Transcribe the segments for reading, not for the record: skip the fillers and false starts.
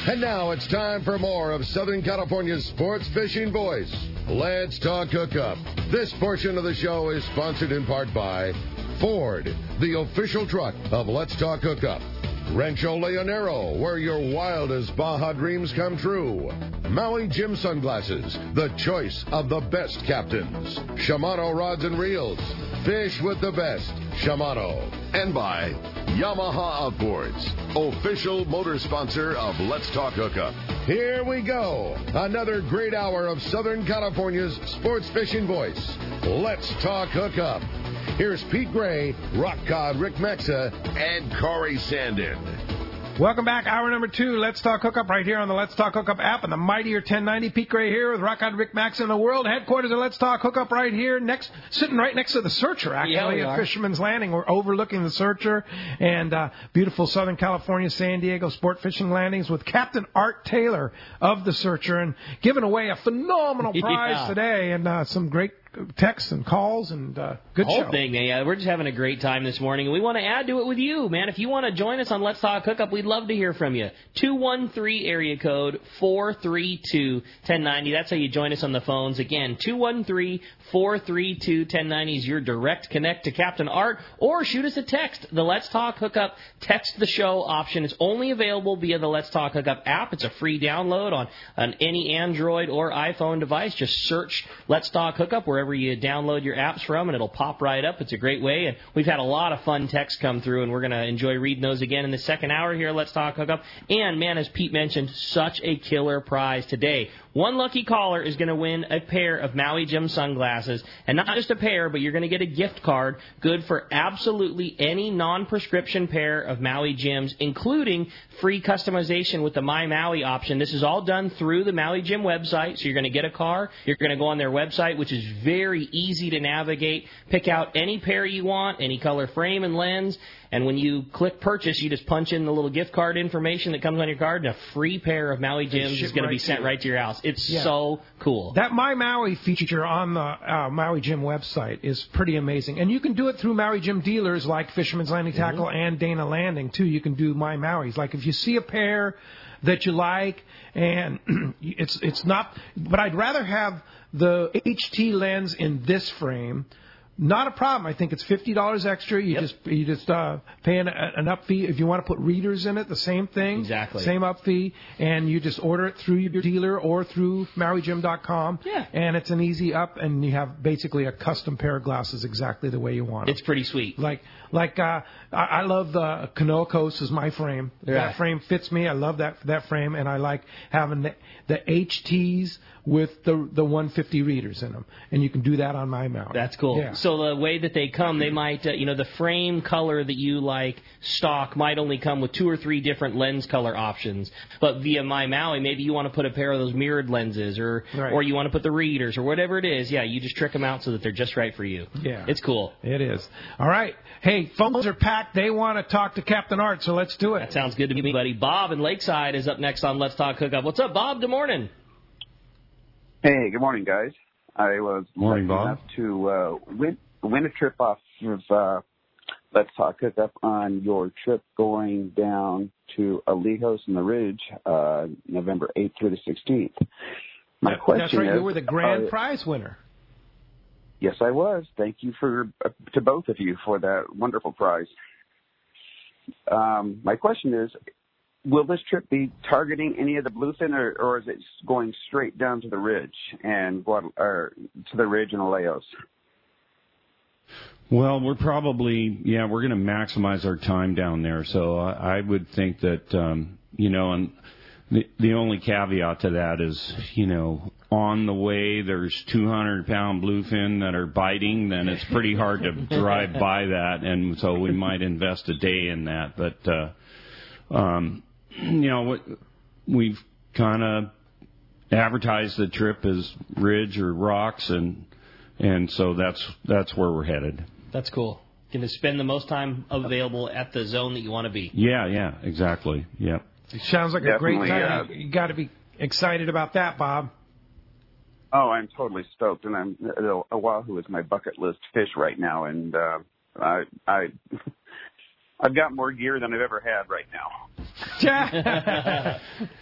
And now it's time for more of Southern California's sports fishing voice. Let's Talk Hookup. This portion of the show is sponsored in part by Ford, the official truck of Let's Talk Hookup. Rancho Leonero, where your wildest Baja dreams come true. Maui Jim Sunglasses, the choice of the best captains. Shimano Rods and Reels, fish with the best. Shimano. And by Yamaha Outboards, official motor sponsor of Let's Talk Hookup. Here we go. Another great hour of Southern California's sports fishing voice. Let's Talk Hookup. Here's Pete Gray, Rock Cod Rick Mexa, and Corey Sandin. Welcome back. Hour number 2. Let's Talk Hookup right here on the Let's Talk Hookup app and the mightier 1090. Pete Gray here with Rock Cod Rick Mexa in the world headquarters of Let's Talk Hookup right here, sitting right next to the Searcher, actually, at Fisherman's Landing. We're overlooking the Searcher and beautiful Southern California, San Diego sport fishing landings with Captain Art Taylor of the Searcher, and giving away a phenomenal prize today and some great texts and calls and good show. Whole thing, we're just having a great time this morning, and we want to add to it with you, man. If you want to join us on Let's Talk Hookup, we'd love to hear from you. 213 area code 432-1090. That's how you join us on the phones. Again, 213-432-1090 is your direct connect to Captain Art, or shoot us a text. The Let's Talk Hookup text the show option is only available via the Let's Talk Hookup app. It's a free download on any Android or iPhone device. Just search Let's Talk Hookup wherever you download your apps from, and it'll pop right up. It's a great way, and we've had a lot of fun texts come through, and we're going to enjoy reading those again in the second hour here. Let's Talk Hookup. And, man, as Pete mentioned, such a killer prize today. One lucky caller is going to win a pair of Maui Jim sunglasses, and not just a pair, but you're going to get a gift card good for absolutely any non-prescription pair of Maui Jims, including free customization with the My Maui option. This is all done through the Maui Jim website, so you're going to get a car. You're going to go on their website, which is very easy to navigate. Pick out any pair you want, any color frame and lens, and when you click purchase, you just punch in the little gift card information that comes on your card, and a free pair of Maui Jims is going to be sent right to your house. It's so cool. That My Maui feature on the Maui Jim website is pretty amazing. And you can do it through Maui Jim dealers like Fisherman's Landing Tackle and Dana Landing, too. You can do My Mauis. Like if you see a pair that you like, and it's not, but I'd rather have the HT lens in this frame. Not a problem. I think it's $50 extra. You just pay an up fee. If you want to put readers in it, the same thing. Exactly. Same up fee. And you just order it through your dealer or through MauiJim.com. Yeah. And it's an easy up, and you have basically a custom pair of glasses exactly the way you want it. It's pretty sweet. I love the Kanoa Coast is my frame. Yeah. That frame fits me. I love that frame, and I like having the HTs with the 150 readers in them. And you can do that on My Maui. That's cool. Yeah. So the way that they come, they might, the frame color that you like stock might only come with 2 or 3 different lens color options. But via My Maui, maybe you want to put a pair of those mirrored lenses or you want to put the readers or whatever it is. Yeah, you just trick them out so that they're just right for you. Yeah. It's cool. It is. All right. Hey, phones are packed. They want to talk to Captain Art, so let's do it. That sounds good to me, buddy. Bob in Lakeside is up next on Let's Talk Hookup. What's up, Bob? Good morning. Hey, good morning, guys. I was lucky enough to win a trip off of Let's Talk Hookup on your trip going down to Alijos and the Ridge, November 8th through the 16th. My question That's right. is, You were the grand prize winner. Yes, I was. Thank you to both of you for that wonderful prize. My question is, will this trip be targeting any of the bluefin, or is it going straight down to the Ridge and to the Ridge and Alijos? Well, we're probably we're going to maximize our time down there. So I would think that and the only caveat to that is on the way there's 200-pound bluefin that are biting, then it's pretty hard to drive by that, and so we might invest a day in that. But we've kind of advertised the trip as Ridge or Rocks, and so that's where we're headed. That's cool. Going to spend the most time available at the zone that you want to be. Yeah, exactly. Yep. It sounds like Definitely, a great time. You got to be excited about that, Bob. Oh, I'm totally stoked, and a wahoo is my bucket list fish right now, and I've got more gear than I've ever had right now.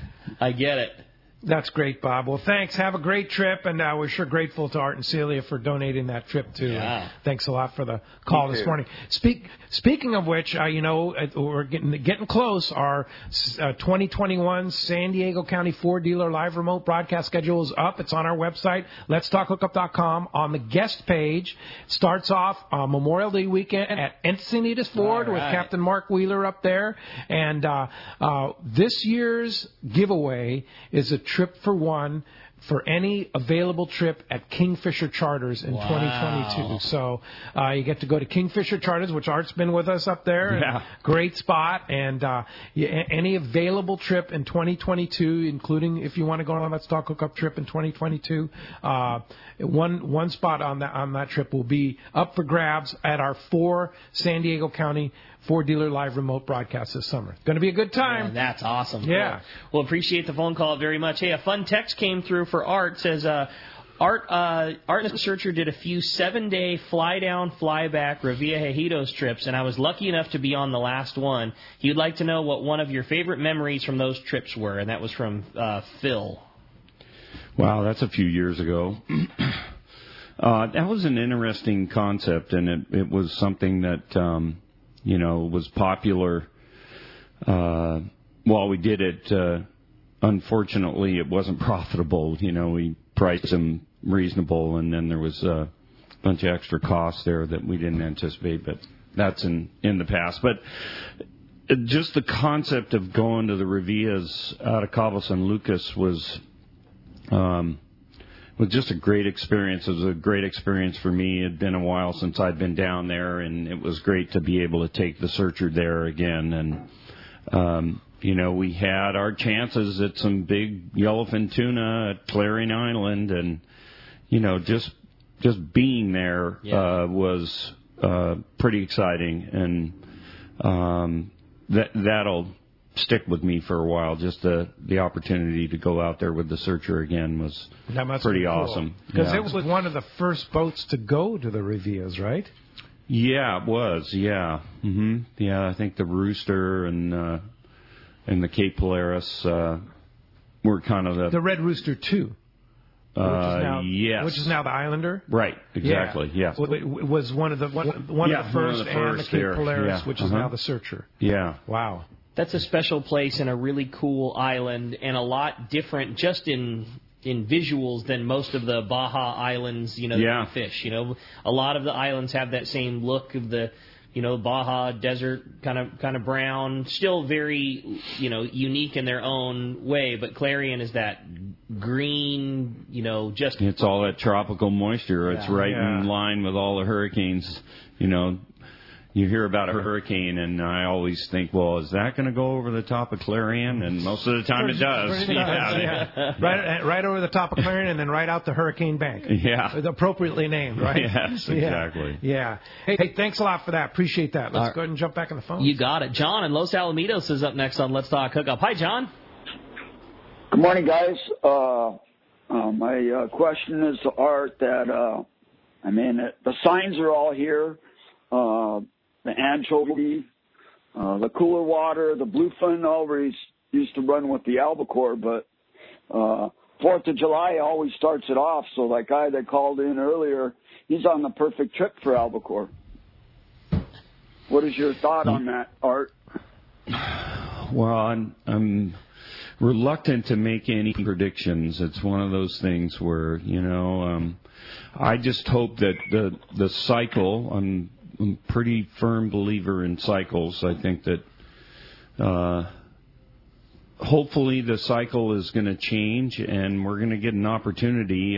I get it. That's great, Bob. Well, thanks. Have a great trip, and we're sure grateful to Art and Celia for donating that trip, too. Yeah. Thanks a lot for the call this morning. Speaking of which, we're getting close. Our 2021 San Diego County Ford Dealer Live Remote Broadcast schedule is up. It's on our website, letstalkhookup.com. On the guest page, it starts off Memorial Day weekend at Encinitas Ford with Captain Mark Wheeler up there. And this year's giveaway is a trip for one for any available trip at Kingfisher Charters in 2022. So you get to go to Kingfisher Charters, which Art's been with us up there. Yeah. Great spot. And any available trip in 2022, including if you want to go on that Stock Hookup trip in 2022, one spot on that trip will be up for grabs at our 4 San Diego County Ford Dealer Live Remote broadcasts this summer. It's going to be a good time. Man, that's awesome. Yeah. Cool. Well, appreciate the phone call very much. Hey, a fun text came through for Art. Says, Art and the Searcher did a few 7-day fly-down, fly-back Revillagigedos trips, and I was lucky enough to be on the last one. He would like to know what one of your favorite memories from those trips were, and that was from Phil. Wow, that's a few years ago. That was an interesting concept, and it was something that... was popular while we did it. Unfortunately, it wasn't profitable. We priced them reasonable, and then there was a bunch of extra costs there that we didn't anticipate, but that's in the past. But just the concept of going to the Revillas out of Cabo San Lucas was just a great experience. It was a great experience for me. It had been a while since I'd been down there, and it was great to be able to take the Searcher there again. And, we had our chances at some big yellowfin tuna at Clarion Island, and, just being there was pretty exciting. And that'll stick with me for a while. Just the opportunity to go out there with the Searcher again was pretty awesome. Because it was one of the first boats to go to the Revillas, right? Yeah, it was. Yeah, yeah. I think the Rooster and the Cape Polaris were kind of the Red Rooster too. Yes. Which is now the Islander. Right. Exactly. Yeah. Well, it was one of the first, and the Cape Polaris, which is now the Searcher. Yeah. Wow. That's a special place and a really cool island, and a lot different just in visuals than most of the Baja islands, that we fish. A lot of the islands have that same look of the, Baja desert kind of brown, still very, unique in their own way. But Clarion is that green, just... It's all that tropical moisture. It's right in line with all the hurricanes, You hear about a hurricane, and I always think, well, is that going to go over the top of Clarion? And most of the time it does. Right over the top of Clarion, and then right out the hurricane bank. Yeah. Appropriately named, right? Yes, exactly. Yeah. Hey, thanks a lot for that. Appreciate that. Let's go ahead and jump back on the phone. You got it. John in Los Alamitos is up next on Let's Talk Hookup. Hi, John. Good morning, guys. My question is to Art that, the signs are all here. The anchovy, the cooler water, the bluefin always used to run with the albacore, but 4th of July always starts it off. So that guy that called in earlier, he's on the perfect trip for albacore. What is your thought on that, Art? Well, I'm reluctant to make any predictions. It's one of those things where, I just hope that the cycle, I'm a pretty firm believer in cycles. I think that hopefully the cycle is going to change and we're going to get an opportunity.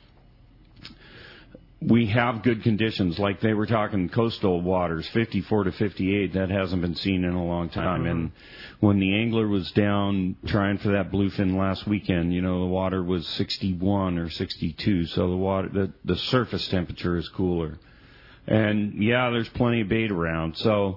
We have good conditions, like they were talking coastal waters, 54 to 58. That hasn't been seen in a long time. And when the angler was down trying for that bluefin last weekend, the water was 61 or 62. So the water, the surface temperature is cooler. And there's plenty of bait around. So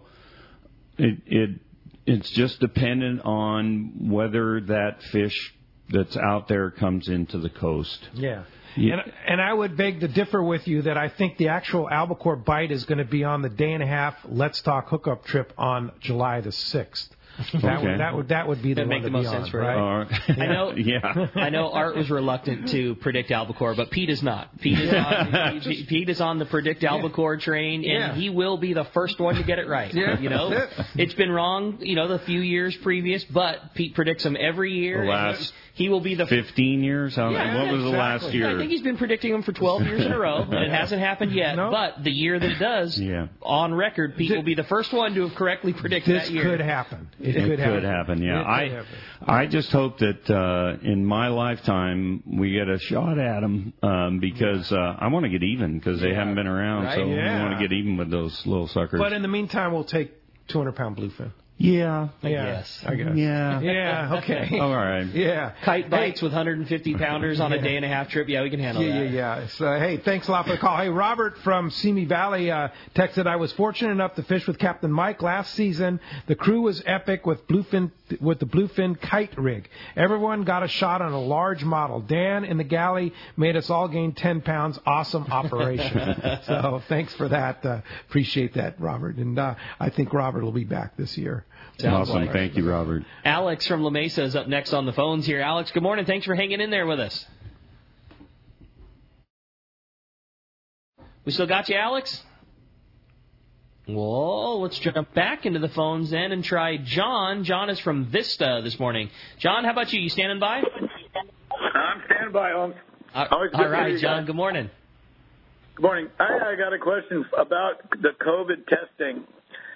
it's just dependent on whether that fish that's out there comes into the coast. Yeah. And I would beg to differ with you that I think the actual albacore bite is going to be on the day and a half Let's Talk Hookup trip on July the 6th. That would be the That'd one make the to most be sense on, for right? I know. Yeah. I know. Art was reluctant to predict albacore, but Pete is not. Pete is on the predict albacore train, and he will be the first one to get it right. Yeah. You know, it's been wrong. You know, the few years previous, but Pete predicts them every year. The last he will be the 15 years. What was the last year? I think he's been predicting them for 12 years in a row, and it hasn't happened yet. No. But the year that it does, on record, Pete will be the first one to have correctly predicted that year. This could happen. It could happen. Yeah, I just hope that in my lifetime we get a shot at them because I want to get even because they haven't been around, so we want to get even with those little suckers. But in the meantime, we'll take 200-pound bluefin. Yeah. I guess. Yeah. Yeah, okay. All right. Yeah. Kite bites with 150-pounders on a day-and-a-half trip. Yeah, we can handle that. Yeah. So, hey, thanks a lot for the call. Hey, Robert from Simi Valley texted, I was fortunate enough to fish with Captain Mike last season. The crew was epic with the bluefin kite rig. Everyone got a shot on a large model. Dan in the galley made us all gain 10 pounds. Awesome operation. So thanks for that. Appreciate that, Robert. And I think Robert will be back this year. Awesome. Thank you, Robert. Alex from La Mesa is up next on the phones here. Alex, good morning. Thanks for hanging in there with us. We still got you, Alex? Well, let's jump back into the phones then and try John. John is from Vista this morning. John, how about you? You standing by? I'm standing by, Holmes. All right, John. Good morning. Good morning. I got a question about the COVID testing.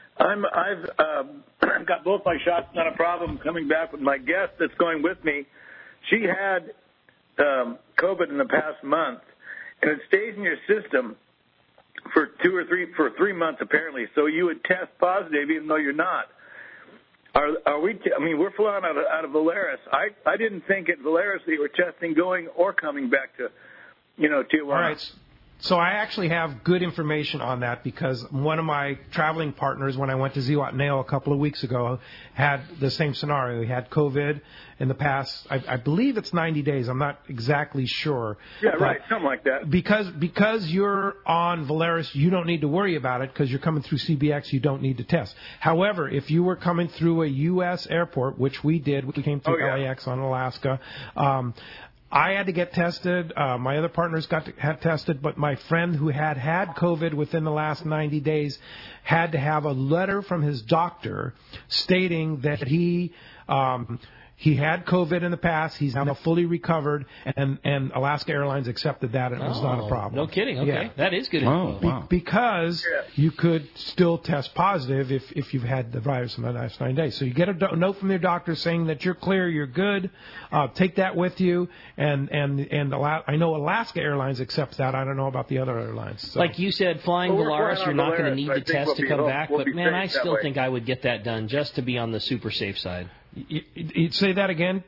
I've got both my shots, not a problem. Coming back with my guest that's going with me, she had COVID in the past month, and it stays in your system for 3 months apparently. So you would test positive even though you're not. Are we? We're flying out of Valeris. I didn't think at Valeris they were testing going or coming back to, Tijuana. All right. So I actually have good information on that because one of my traveling partners, when I went to Zihuatanejo a couple of weeks ago, had the same scenario. He had COVID in the past, I believe it's 90 days. I'm not exactly sure. Yeah, right, something like that. Because you're on Valeris, you don't need to worry about it because you're coming through CBX, you don't need to test. However, if you were coming through a U.S. airport, which we did, we came through LAX on Alaska, I had to get tested. My other partners had tested, but my friend who had COVID within the last 90 days had to have a letter from his doctor stating that he had COVID in the past. He's now fully recovered, and Alaska Airlines accepted that, and it was not a problem. No kidding. Okay, yeah. That is good info. Wow. Because you could still test positive if you've had the virus in the last 9 days. So you get a note from your doctor saying that you're clear, you're good. Take that with you, and I know Alaska Airlines accepts that. I don't know about the other airlines. So. Like you said, flying Volaris, you're not going to need the test to come back. But man, I still think I would get that done just to be on the super safe side. You'd say that again?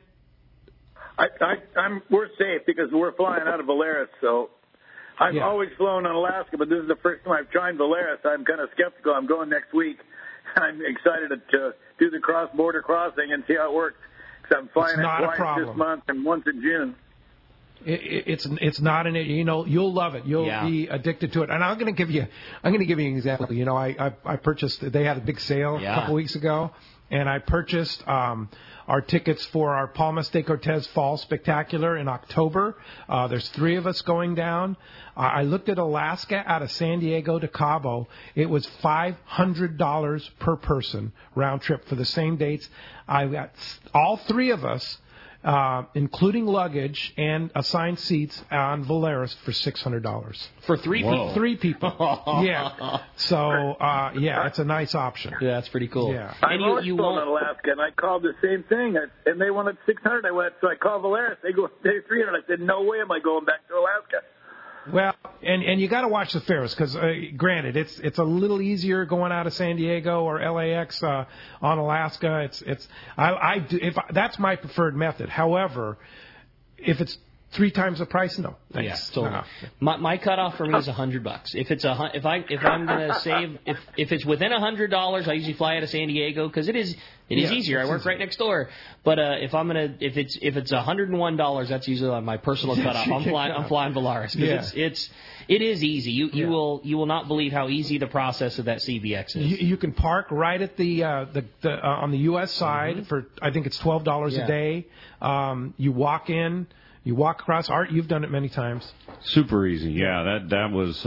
We're safe because we're flying out of Valeris, so I've always flown on Alaska, but this is the first time I've tried Valeris. I'm kind of skeptical. I'm going next week. I'm excited to do the cross-border crossing and see how it works because I'm flying it twice this month and once in June. It's not you'll love it. You'll be addicted to it. And I'm going to give you an example. I purchased. They had a big sale a couple weeks ago. And I purchased our tickets for our Palmas de Cortez Fall Spectacular in October. There's 3 of us going down. I looked at Alaska out of San Diego to Cabo. It was $500 per person round trip for the same dates. I got all 3 of us, including luggage and assigned seats on Valeris for $600 for 3 people. 3 people. Yeah. So it's a nice option. Yeah, that's pretty cool. Yeah. And you won't Alaska, and I called the same thing, and they wanted $600. I went, so I called Valeris. They go, they're $300. I said, no way am I going back to Alaska. Well, and you got to watch the fares because, granted, it's a little easier going out of San Diego or LAX on Alaska. That's my preferred method. However, if it's 3 times the price. No, thanks. Yeah, totally. My cutoff for me is $100. If I'm gonna save, if it's within $100, I usually fly out of San Diego because it is easier. I work right next door. But if it's $101, that's usually my personal cutoff. I'm flying Volaris because it is easy. You will not believe how easy the process of that CBX is. You can park right at the on the U.S. side for, I think it's $12 a day. You walk in, you walk across. Art, you've done it many times. Super easy. Yeah, that was.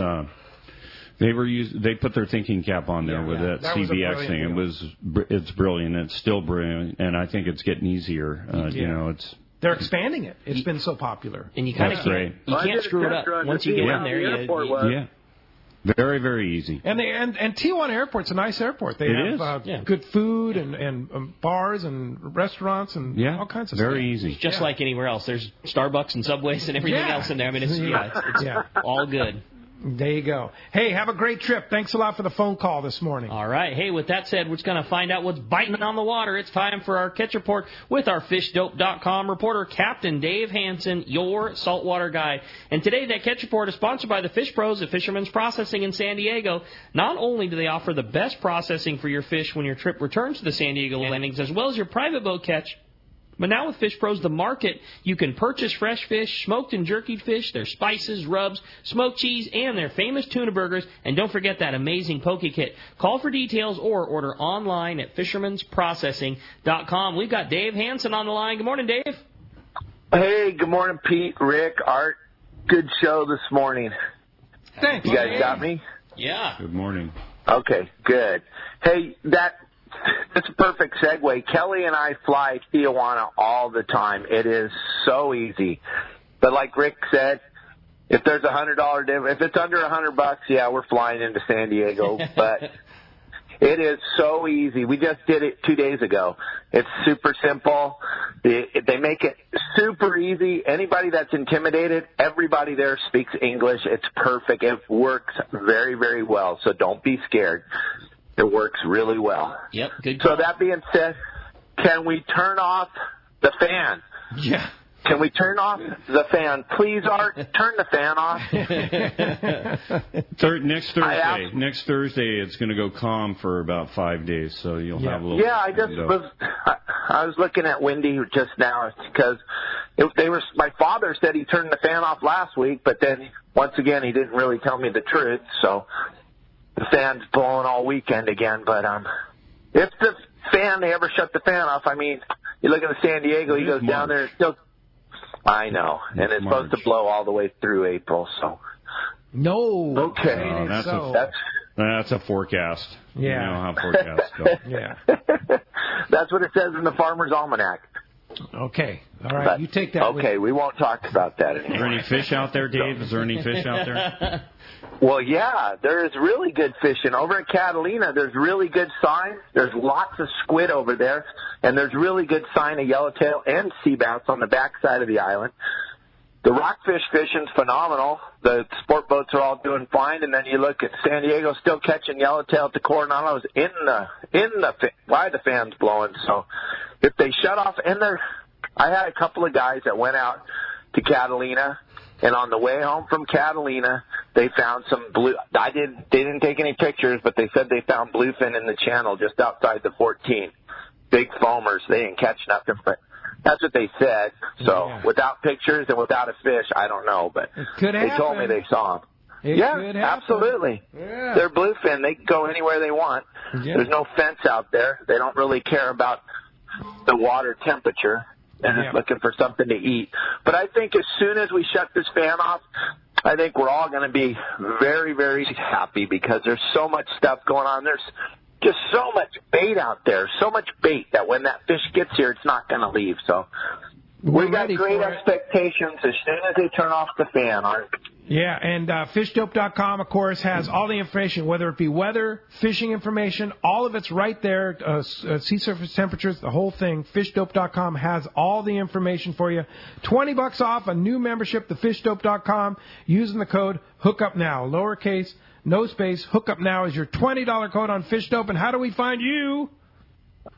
They put their thinking cap on there with that CBX thing. It's brilliant. It's still brilliant, and I think it's getting easier. They're expanding it. It's been so popular. And you kind of can't screw it up once you get in there. Very, very easy. And Tijuana Airport's a nice airport. They have good food and bars and restaurants and all kinds of stuff. Very easy. Just like anywhere else. There's Starbucks and Subways and everything else in there. I mean, it's all good. There you go. Hey, have a great trip. Thanks a lot for the phone call this morning. All right. Hey, with that said, we're just going to find out what's biting on the water. It's time for our catch report with our FishDope.com reporter, Captain Dave Hansen, your saltwater guy. And today, that catch report is sponsored by the Fish Pros at Fisherman's Processing in San Diego. Not only do they offer the best processing for your fish when your trip returns to the San Diego landings, as well as your private boat catch, but now with Fish Pros, the market, you can purchase fresh fish, smoked and jerkied fish, their spices, rubs, smoked cheese, and their famous tuna burgers. And don't forget that amazing poke kit. Call for details or order online at fishermansprocessing.com. We've got Dave Hansen on the line. Good morning, Dave. Hey, good morning, Pete, Rick, Art. Good show this morning. Thanks. You guys got me? Yeah. Good morning. Okay, good. Hey, that's a perfect segue. Kelly and I fly Tijuana all the time. It is so easy. But like Rick said, if there's $100 difference, if it's under $100, we're flying into San Diego. But it is so easy. We just did it 2 days ago. It's super simple. They make it super easy. Anybody that's intimidated, everybody there speaks English. It's perfect. It works very, very well. So don't be scared. It works really well. Yep, good call. So that being said, can we turn off the fan? Yeah. Can we turn off the fan? Please, Art, turn the fan off. Next Thursday, it's going to go calm for about 5 days, so you'll have a little... Yeah, I was looking at Wendy just now because my father said he turned the fan off last week, but then, once again, he didn't really tell me the truth, so... The fan's blowing all weekend again, but if the fan, they ever shut the fan off, I mean, you look at the San Diego, he goes down there, it's still, I know, and it's supposed to blow all the way through April, so. No. Okay. That's a forecast. Yeah. You know how forecasts go. Yeah. That's what it says in the Farmer's Almanac. Okay. All right. But, you take that. Okay. We won't talk about that anymore. Is there any fish out there, Dave? Is there any fish out there? Well, yeah, there is really good fishing. Over at Catalina, there's really good sign. There's lots of squid over there, and there's really good sign of yellowtail and sea bass on the backside of the island. The rockfish fishing's phenomenal. The sport boats are all doing fine, and then you look at San Diego still catching yellowtail at the Coronados why the fan's blowing. So if they shut off, I had a couple of guys that went out to Catalina, and on the way home from Catalina, they found some blue. They didn't take any pictures, but they said they found bluefin in the channel just outside the 14. Big foamers. They didn't catch nothing, but that's what they said. So without pictures and without a fish, I don't know, but they told me they saw them. Absolutely. Yeah. They're bluefin. They can go anywhere they want. Yeah. There's no fence out there. They don't really care about the water temperature. They're just looking for something to eat. But I think as soon as we shut this fan off, I think we're all going to be very, very happy because there's so much stuff going on. There's just so much bait out there, so much bait that when that fish gets here, it's not going to leave. So we got great expectations as soon as they turn off the fan, Art. Yeah, and FishDope.com, of course, has all the information, whether it be weather, fishing information, all of it's right there, sea surface temperatures, the whole thing. FishDope.com has all the information for you. $20 off a new membership to FishDope.com using the code HOOKUPNOW, lowercase, no space. HOOKUPNOW is your $20 code on FishDope. And how do we find you?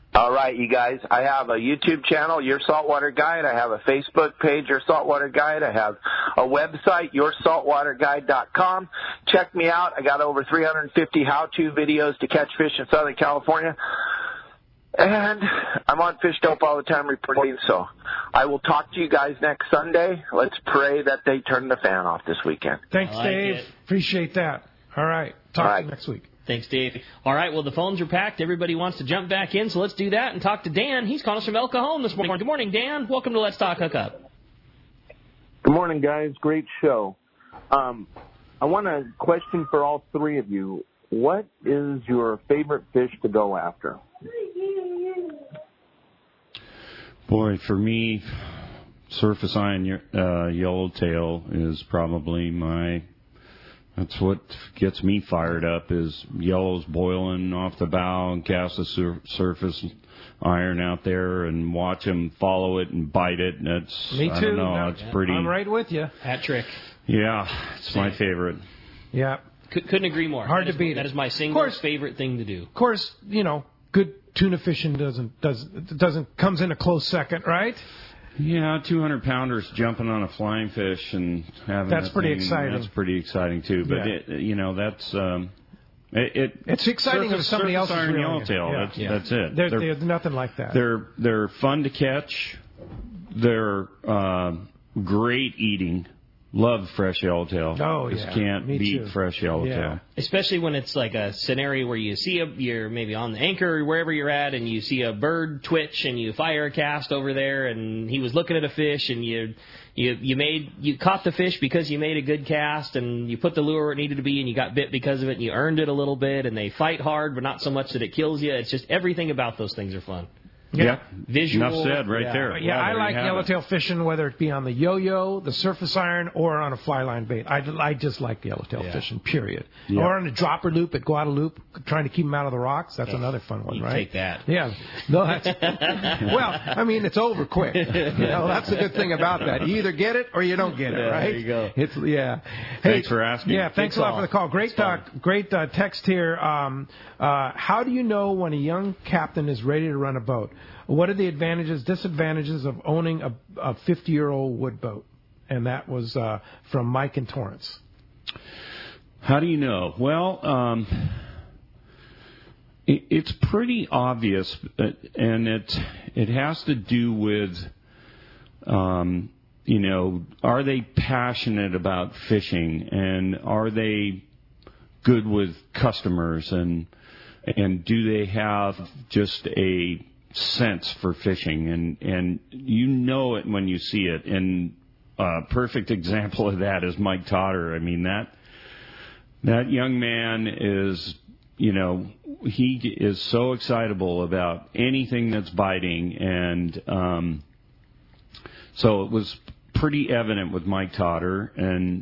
All right, you guys. I have a YouTube channel, Your Saltwater Guide. I have a Facebook page, Your Saltwater Guide. I have a website, YourSaltwaterGuide.com. Check me out. I got over 350 how-to videos to catch fish in Southern California. And I'm on Fish Dope all the time reporting, so I will talk to you guys next Sunday. Let's pray that they turn the fan off this weekend. Thanks, Dave. Appreciate that. All right. Talk to you next week. Thanks, Dave. All right, well, the phones are packed. Everybody wants to jump back in, so let's do that and talk to Dan. He's calling us from El Cajon this morning. Good morning, Dan. Welcome to Let's Talk Hookup. Good morning, guys. Great show. I want a question for all three of you. What is your favorite fish to go after? Boy, for me, surface iron yellowtail is probably that's what gets me fired up, is yellows boiling off the bow and cast a surface iron out there and watch them follow it and bite it. And me too. I don't know, it's pretty. I'm right with you. Hat trick. Yeah, it's my favorite. Yeah. Couldn't agree more. Hard to beat. That is my single favorite thing to do. Of course, good tuna fishing comes in a close second, right? Yeah, 200-pounders jumping on a flying fish and having that's pretty exciting. That's pretty exciting too. But that's it's exciting if somebody else is reeling yellowtail. That's it. There's nothing like that. They're fun to catch. They're great eating. Love fresh yellowtail. Oh, Just can't beat fresh yellowtail. Yeah. Especially when it's like a scenario where you see you're maybe on the anchor or wherever you're at, and you see a bird twitch, and you fire a cast over there, and he was looking at a fish, and you caught the fish because you made a good cast, and you put the lure where it needed to be, and you got bit because of it, and you earned it a little bit, and they fight hard, but not so much that it kills you. It's just everything about those things are fun. Yeah. Visual. Enough said right there. Yeah, I like yellowtail fishing, whether it be on the yo-yo, the surface iron, or on a fly line bait. I just like yellowtail fishing, period. Yeah. Or on a dropper loop at Guadalupe, trying to keep them out of the rocks. That's another fun one, right? Take that. Yeah. No, that's well, I mean, it's over quick. That's the good thing about that. You either get it or you don't get it, right? There you go. Hey, thanks for asking. Yeah, thanks a lot for the call. Great text here. How do you know when a young captain is ready to run a boat? What are the advantages, disadvantages of owning a 50-year-old wood boat? And that was from Mike in Torrance. How do you know? Well, it's pretty obvious, and it has to do with, are they passionate about fishing, and are they good with customers, and do they have just a sense for fishing, and you know it when you see it. And a perfect example of that is Mike Totter. I mean, that young man is, he is so excitable about anything that's biting, and so it was pretty evident with Mike Totter. And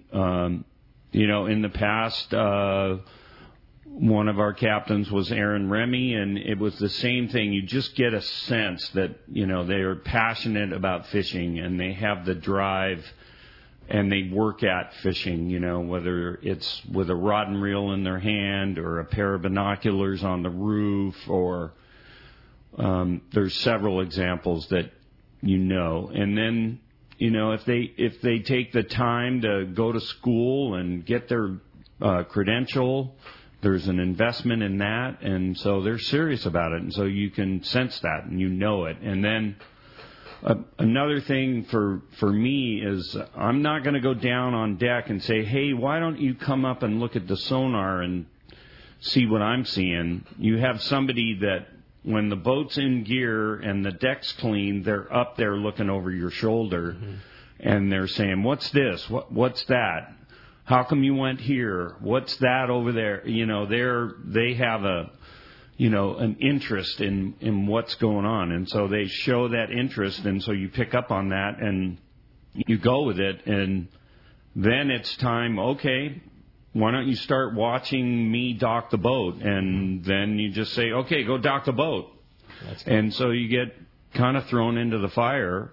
in the past, one of our captains was Aaron Remy, and it was the same thing. You just get a sense that, they are passionate about fishing, and they have the drive, and they work at fishing, whether it's with a rod and reel in their hand or a pair of binoculars on the roof, or there's several examples that And then, if they take the time to go to school and get their credential, there's an investment in that, and so they're serious about it, and so you can sense that, and it. And then another thing for me is I'm not going to go down on deck and say, hey, why don't you come up and look at the sonar and see what I'm seeing? You have somebody that when the boat's in gear and the deck's clean, they're up there looking over your shoulder, and they're saying, what's this? What's that? How come you went here? What's that over there? They have an interest in what's going on. And so they show that interest. And so you pick up on that and you go with it. And then it's time, okay, why don't you start watching me dock the boat? And then you just say, okay, go dock the boat. And so you get kind of thrown into the fire.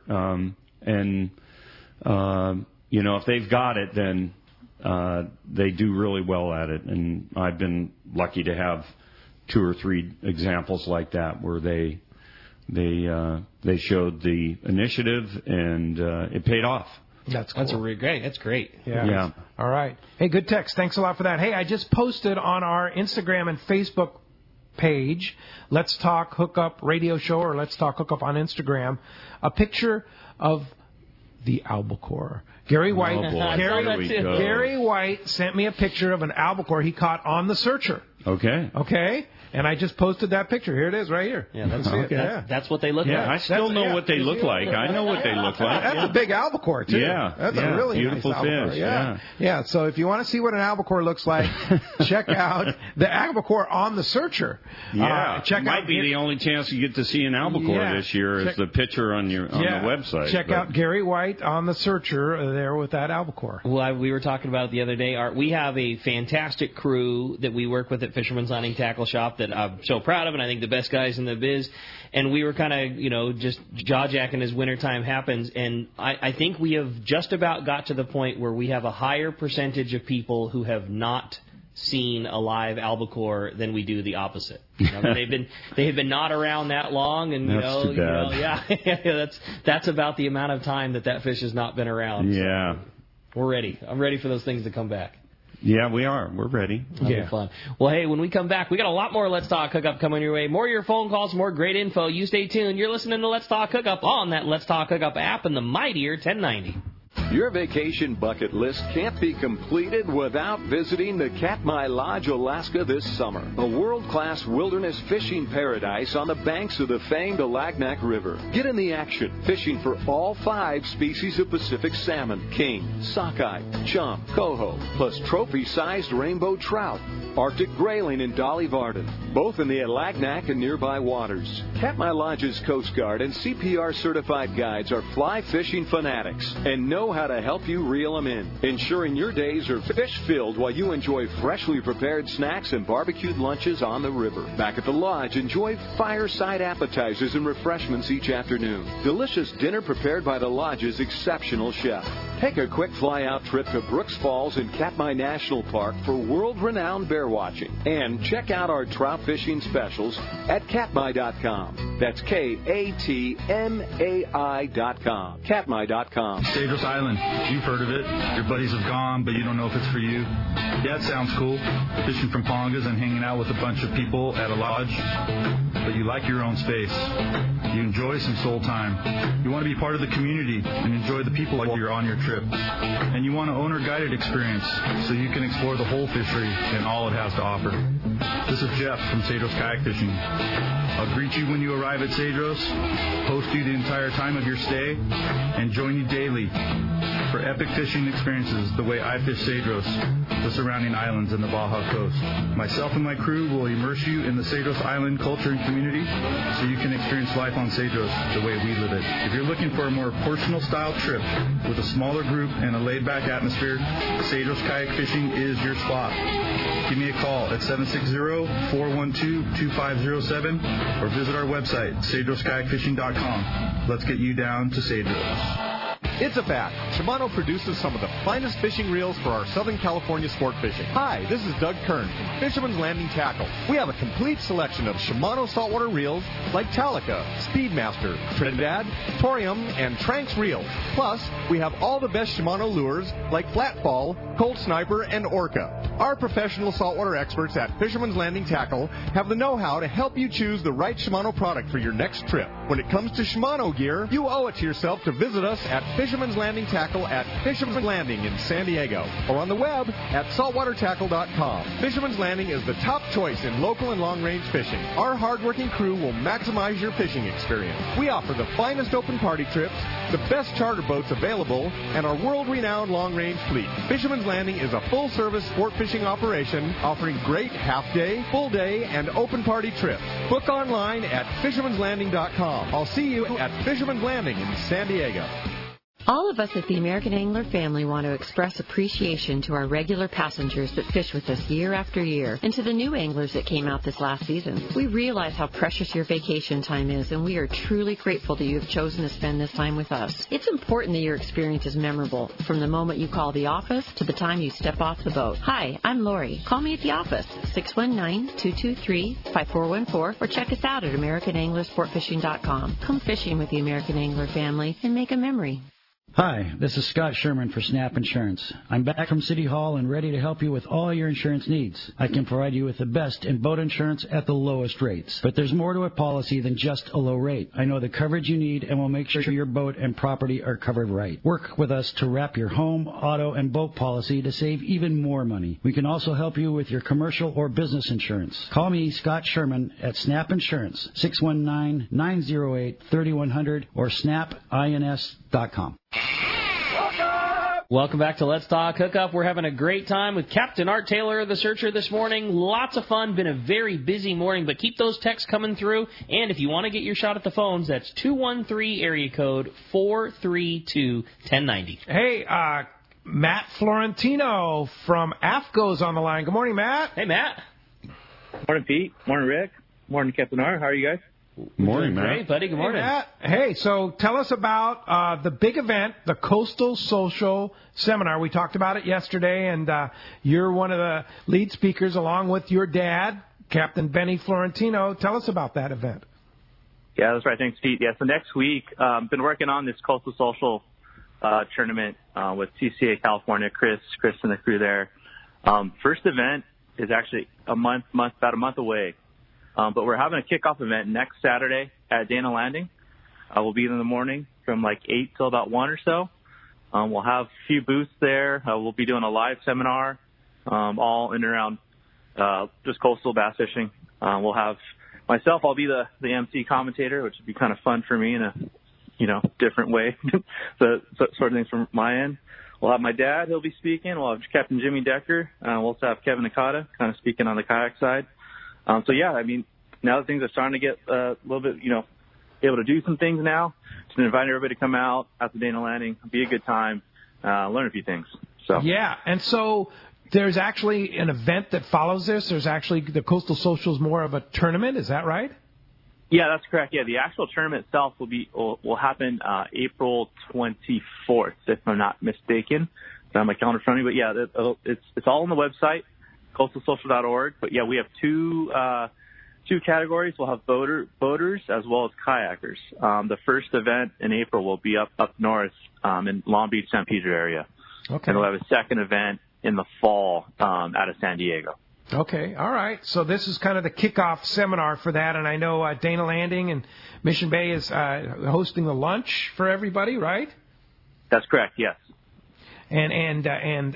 If they've got it, then they do really well at it, and I've been lucky to have 2 or 3 examples like that where they they showed the initiative, and it paid off. That's cool. That's great. Yeah. All right. Hey, good text. Thanks a lot for that. Hey, I just posted on our Instagram and Facebook page, Let's Talk Hookup Radio Show, or Let's Talk Hookup on Instagram, a picture of the albacore. Gary White. Gary White sent me a picture of an albacore he caught on the Searcher. Okay. And I just posted that picture. Here it is, right here. Yeah, that's what they look like. I still know what they look like. I know what they look like. That's a big albacore, too. Yeah. That's a really beautiful nice fish. albacore. Yeah. So if you want to see what an albacore looks like, check out the albacore on the Searcher. Yeah. Might be the only chance you get to see an albacore this year is the picture on the website. Check out Gary White on the Searcher there with that albacore. Well, we were talking about it the other day. We have a fantastic crew that we work with at Fisherman's Landing Tackle Shop that I'm so proud of, and I think the best guys in the biz. And we were kind of, just jaw-jacking as wintertime happens. And I think we have just about got to the point where we have a higher percentage of people who have not seen a live albacore than we do the opposite. They have been not around that long, and that's too bad. that's about the amount of time that fish has not been around. Yeah, so we're ready. I'm ready for those things to come back. Yeah, we are. We're ready. That'll be fun. Well, hey, when we come back, we got a lot more Let's Talk Hookup coming your way. More of your phone calls, more great info. You stay tuned. You're listening to Let's Talk Hookup on that Let's Talk Hookup app and the mightier 1090. Your vacation bucket list can't be completed without visiting the Katmai Lodge, Alaska this summer. A world-class wilderness fishing paradise on the banks of the famed Alagnak River. Get in the action, fishing for all 5 species of Pacific salmon, king, sockeye, chum, coho, plus trophy-sized rainbow trout, Arctic grayling and Dolly Varden, both in the Alagnak and nearby waters. Katmai Lodge's Coast Guard and CPR-certified guides are fly fishing fanatics and know how to help you reel them in, ensuring your days are fish-filled while you enjoy freshly prepared snacks and barbecued lunches on the river. Back at the lodge, enjoy fireside appetizers and refreshments each afternoon. Delicious dinner prepared by the lodge's exceptional chef. Take a quick fly-out trip to Brooks Falls in Katmai National Park for world-renowned bear watching. And check out our trout fishing specials at katmai.com. That's KATMAI.com. Katmai.com. Cedros Island. You've heard of it. Your buddies have gone, but you don't know if it's for you. Yeah, it sounds cool. Fishing from pongas and hanging out with a bunch of people at a lodge. But you like your own space. You enjoy some soul time. You want to be part of the community and enjoy the people while you're on your trip. And you want an owner-guided experience so you can explore the whole fishery and all it has to offer. This is Jeff from Cedros Kayak Fishing. I'll greet you when you arrive at Cedros, host you the entire time of your stay, and join you daily for epic fishing experiences the way I fish Cedros, the surrounding islands, and the Baja Coast. Myself and my crew will immerse you in the Cedros Island culture and community so you can experience life on Cedros the way we live it. If you're looking for a more personal-style trip with a smaller group and a laid-back atmosphere, Cedros Kayak Fishing is your spot. Give me a call at 760-412-2507 or visit our website, cedroskayakfishing.com. Let's get you down to Cedros. It's a fact. Shimano produces some of the finest fishing reels for our Southern California sport fishing. Hi, this is Doug Kern from Fisherman's Landing Tackle. We have a complete selection of Shimano saltwater reels like Talica, Speedmaster, Trinidad, Torium, and Tranx reels. Plus, we have all the best Shimano lures like Flatfall, Cold Sniper, and Orca. Our professional saltwater experts at Fisherman's Landing Tackle have the know-how to help you choose the right Shimano product for your next trip. When it comes to Shimano gear, you owe it to yourself to visit us at Fisherman's Landing Tackle at Fisherman's Landing in San Diego or on the web at saltwatertackle.com. Fisherman's Landing is the top choice in local and long-range fishing. Our hard-working crew will maximize your fishing experience. We offer the finest open party trips, the best charter boats available, and our world-renowned long-range fleet. Fisherman's Landing is a full-service sport fishing operation offering great half-day, full-day, and open party trips. Book online at fishermanslanding.com. I'll see you at Fisherman's Landing in San Diego. All of us at the American Angler family want to express appreciation to our regular passengers that fish with us year after year, and to the new anglers that came out this last season. We realize how precious your vacation time is, and we are truly grateful that you have chosen to spend this time with us. It's important that your experience is memorable, from the moment you call the office to the time you step off the boat. Hi, I'm Lori. Call me at the office, 619-223-5414, or check us out at AmericanAnglerSportFishing.com. Come fishing with the American Angler family and make a memory. Hi, this is Scott Sherman for Snap Insurance. I'm back from City Hall and ready to help you with all your insurance needs. I can provide you with the best in boat insurance at the lowest rates. But there's more to a policy than just a low rate. I know the coverage you need and will make sure your boat and property are covered right. Work with us to wrap your home, auto, and boat policy to save even more money. We can also help you with your commercial or business insurance. Call me, Scott Sherman, at Snap Insurance, 619-908-3100 or snapins.com. Welcome back to Let's Talk Hookup. We're having a great time with Captain Art Taylor, the Searcher, this morning. Lots of fun. Been a very busy morning, but keep those texts coming through. And if you want to get your shot at the phones, that's 213 area code 432-1090. Hey, Matt Florentino from AFCO's on the line. Good morning, Matt. Hey, Matt. Morning, Pete. Morning, Rick. Morning, Captain Art. How are you guys? Morning, Matt. Great, buddy. Good morning. Hey, Matt. Hey, so tell us about the big event, the Coastal Social Seminar. We talked about it yesterday, and you're one of the lead speakers along with your dad, Captain Benny Florentino. Tell us about that event. Yeah, that's right. Thanks, Pete. Yeah, so next week, been working on this Coastal Social tournament with CCA California, Chris and the crew there. First event is actually about a month away. But we're having a kickoff event next Saturday at Dana Landing. We'll be in the morning from like 8 till about 1 or so. We'll have a few booths there. We'll be doing a live seminar, all in and around just coastal bass fishing. We'll have myself. I'll be the MC commentator, which would be kind of fun for me in a different way. so sort of things from my end. We'll have my dad. He'll be speaking. We'll have Captain Jimmy Decker. We'll also have Kevin Nakata kind of speaking on the kayak side. So, yeah, I mean, now that things are starting to get a little bit, able to do some things now, just invite everybody to come out at the Dana Landing, be a good time, learn a few things. So yeah, and so there's actually an event that follows this. There's actually the Coastal Social is more of a tournament. Is that right? Yeah, that's correct. Yeah, the actual tournament itself will happen April 24th, if I'm not mistaken. It's on my calendar in front of me. But, yeah, it's all on the website, coastalsocial.org. But, yeah, we have two categories. We'll have boaters as well as kayakers. The first event in April will be up north in Long Beach, San Pedro area. Okay. And we'll have a second event in the fall out of San Diego. Okay, all right. So this is kind of the kickoff seminar for that, and I know Dana Landing and Mission Bay is hosting the lunch for everybody, right? That's correct, yes. And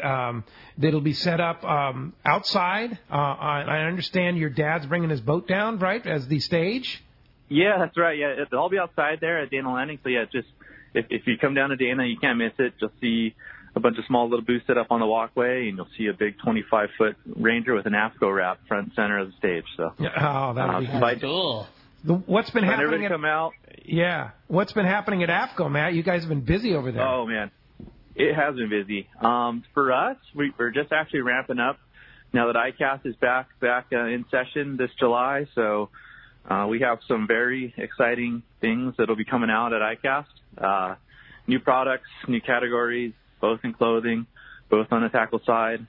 it'll be set up outside. I understand your dad's bringing his boat down, right, as the stage? Yeah, that's right. Yeah, it'll all be outside there at Dana Landing. So, yeah, just if you come down to Dana, you can't miss it. You'll see a bunch of small little booths set up on the walkway, and you'll see a big 25-foot Ranger with an AFCO wrap front and center of the stage. So, oh, that'll be cool. What's been happening? Come out. Yeah, what's been happening at AFCO, Matt? You guys have been busy over there. Oh man, it has been busy. For us, we're just actually ramping up now that ICAST is back in session this July. So we have some very exciting things that'll be coming out at ICAST. New products, new categories, both in clothing, both on the tackle side.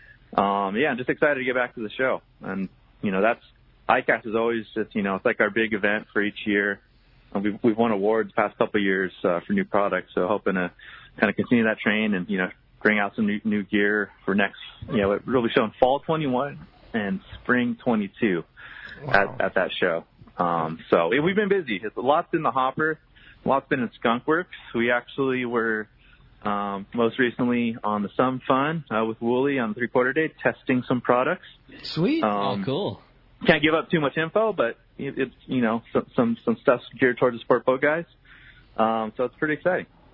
I'm just excited to get back to the show. And, that's ICAST is always just, it's like our big event for each year. We've won awards the past couple of years for new products. So hoping to kind of continue that train and, bring out some new gear for next, we'll be showing fall 21 and spring 22 at that show. So we've been busy. It's a lot's in the hopper. A lot's been in Skunk Works. We actually were most recently on the Some Fun with Wooly on the 3/4 day, testing some products. Sweet. Cool. Can't give up too much info, but it's some stuff's geared towards the sport boat guys. So it's pretty exciting.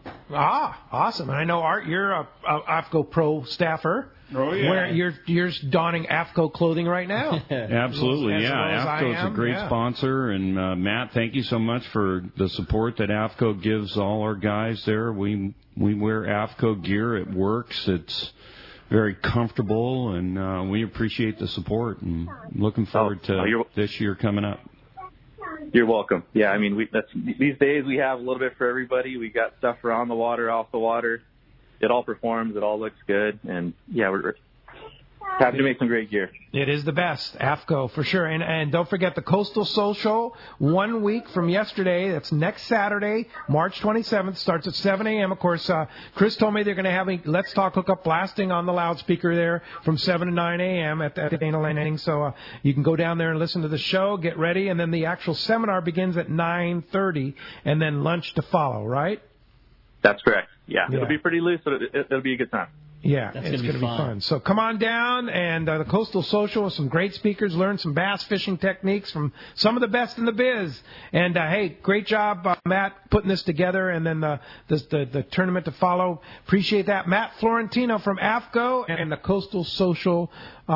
Awesome. And I know, Art, you're a AFCO Pro staffer. Oh, yeah. You're donning AFCO clothing right now. Absolutely, yeah. AFCO's a great sponsor. And, Matt, thank you so much for the support that AFCO gives all our guys there. We wear AFCO gear. It works. It's very comfortable, and we appreciate the support. And looking forward to this year coming up. You're welcome. Yeah, I mean, these days we have a little bit for everybody. We got stuff for on the water, off the water. It all performs. It all looks good. And, yeah, we're happy to make some great gear. It is the best, AFCO, for sure. And don't forget the Coastal Social, 1 week from yesterday. That's next Saturday, March 27th. Starts at 7 a.m. Of course, Chris told me they're going to have a Let's Talk Hookup blasting on the loudspeaker there from 7 to 9 a.m. at Dana Landing. So you can go down there and listen to the show, get ready, and then the actual seminar begins at 9:30, and then lunch to follow, right? That's correct. Yeah. It'll be pretty loose, but it'll be a good time. Yeah, it's going to be fun. So come on down, and the Coastal Social with some great speakers, learn some bass fishing techniques from some of the best in the biz. And, hey, great job, Matt, putting this together, and then the tournament to follow. Appreciate that. Matt Florentino from AFCO and the Coastal Social,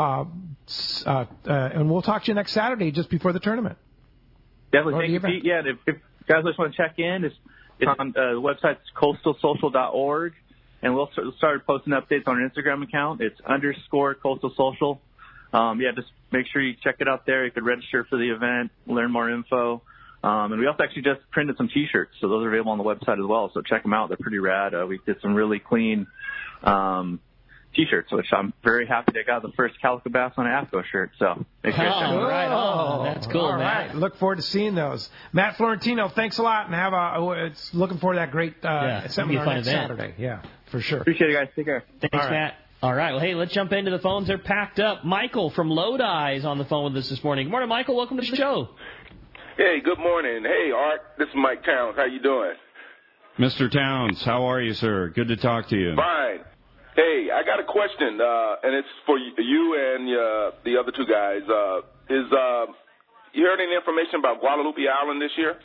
and we'll talk to you next Saturday just before the tournament. Definitely. Thank you, Pete. Yeah, if guys just want to check in, it's on the website, coastalsocial.org. And we'll start posting updates on our Instagram account. It's _Coastal Social. Just make sure you check it out there. You could register for the event, learn more info. And we also actually just printed some T-shirts, so those are available on the website as well. So check them out. They're pretty rad. We did some really clean T-shirts, which I'm very happy that I got the first Calico Bass on an AFCO shirt. So make sure you check them out. Right on. That's cool, All Matt. right. Look forward to seeing those. Matt Florentino, thanks a lot, and it's looking forward to that great seminar next Saturday. Yeah, for sure. Appreciate it, guys. Take care. Thanks, Matt. All right. Well, hey, let's jump into the phones. They're packed up. Michael from Lodi is on the phone with us this morning. Good morning, Michael. Welcome to the show. Hey, good morning. Hey, Art. This is Mike Towns. How you doing? Mr. Towns, how are you, sir? Good to talk to you. Fine. Hey, I got a question, and it's for you and the other two guys. You heard any information about Guadalupe Island this year?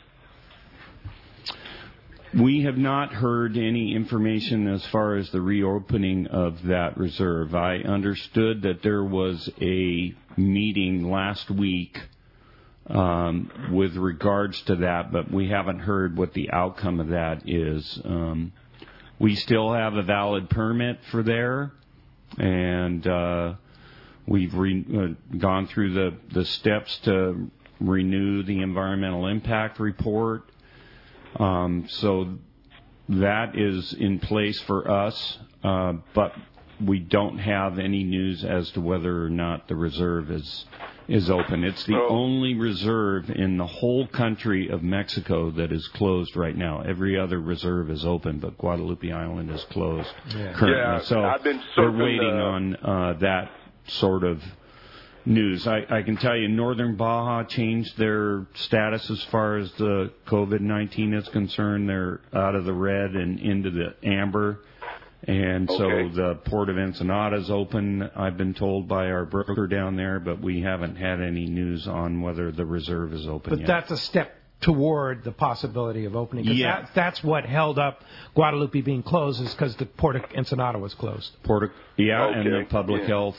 We have not heard any information as far as the reopening of that reserve. I understood that there was a meeting last week with regards to that, but we haven't heard what the outcome of that is. We still have a valid permit for there, and we've gone through the steps to renew the environmental impact report. So that is in place for us, but we don't have any news as to whether or not the reserve is open. It's the only reserve in the whole country of Mexico that is closed right now. Every other reserve is open, but Guadalupe Island is closed currently. Yeah, so I've been we're waiting on that sort of news. I can tell you Northern Baja changed their status as far as the COVID-19 is concerned. They're out of the red and into the amber. And so the Port of Ensenada is open, I've been told by our broker down there, but we haven't had any news on whether the reserve is open yet. But that's a step toward the possibility of opening. Because that's what held up Guadalupe being closed, is because the Port of Ensenada was closed. And the public health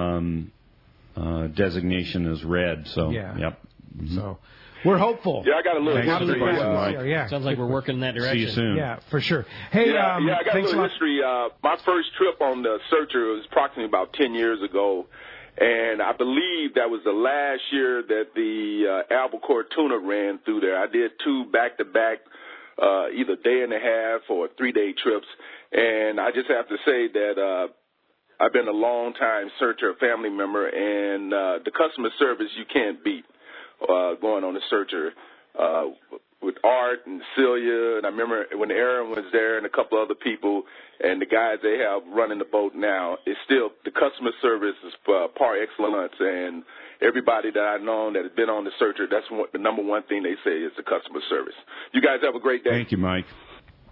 designation is red. So, So we're hopeful. Yeah, I got a little history. Sounds like we're working in that direction. See you soon. Yeah, for sure. Hey, I got a little history. My first trip on the Searcher was approximately about 10 years ago, and I believe that was the last year that the albacore tuna ran through there. I did 2 back-to-back, either day and a half or 3-day trips, and I just have to say that I've been a long-time Searcher family member, and the customer service you can't beat. Going on the Searcher with Art and Celia, and I remember when Aaron was there and a couple other people, and the guys they have running the boat now, it's still, the customer service is par excellence, and everybody that I've known that has been on the Searcher, that's the number one thing they say is the customer service. You guys have a great day. Thank you, Mike.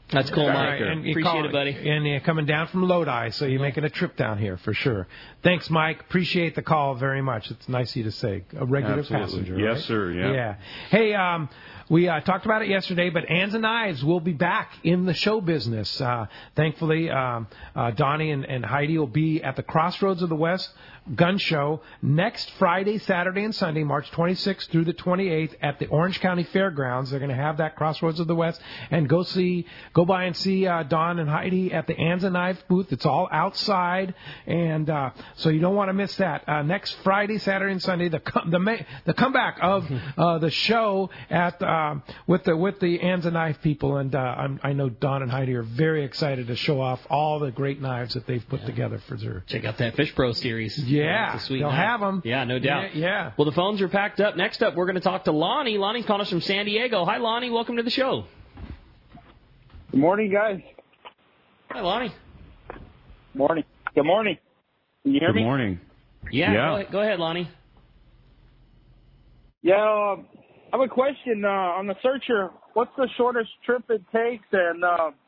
That's cool, Mike. And Appreciate it, buddy. And you're coming down from Lodi, so you're making a trip down here for sure. Thanks, Mike. Appreciate the call very much. It's nice of you to say. A regular passenger, Yes, right? sir, yeah. Hey, we talked about it yesterday, but Anza Knives will be back in the show business. Thankfully, Donnie and Heidi will be at the Crossroads of the West gun show next Friday, Saturday, and Sunday, March 26th through the 28th at the Orange County Fairgrounds. They're going to have that Crossroads of the West, and go by and see Don and Heidi at the Anza Knife booth. It's all outside, and so you don't want to miss that. Next Friday, Saturday, and Sunday, the comeback of the show at with the Anza Knife people, and I know Don and Heidi are very excited to show off all the great knives that they've put together for Zur. Check out that Fish Pro series. Yeah, It's a sweet they'll knife. have them. Yeah, no doubt. Yeah. Well, the phones are packed up. Next up, we're going to talk to Lonnie. Lonnie's calling us from San Diego. Hi, Lonnie. Welcome to the show. Good morning, guys. Hi, Lonnie. Morning. Good morning. Can you hear me? Good morning. Yeah. Go ahead, Lonnie. Yeah, I have a question on the Searcher. What's the shortest trip it takes, and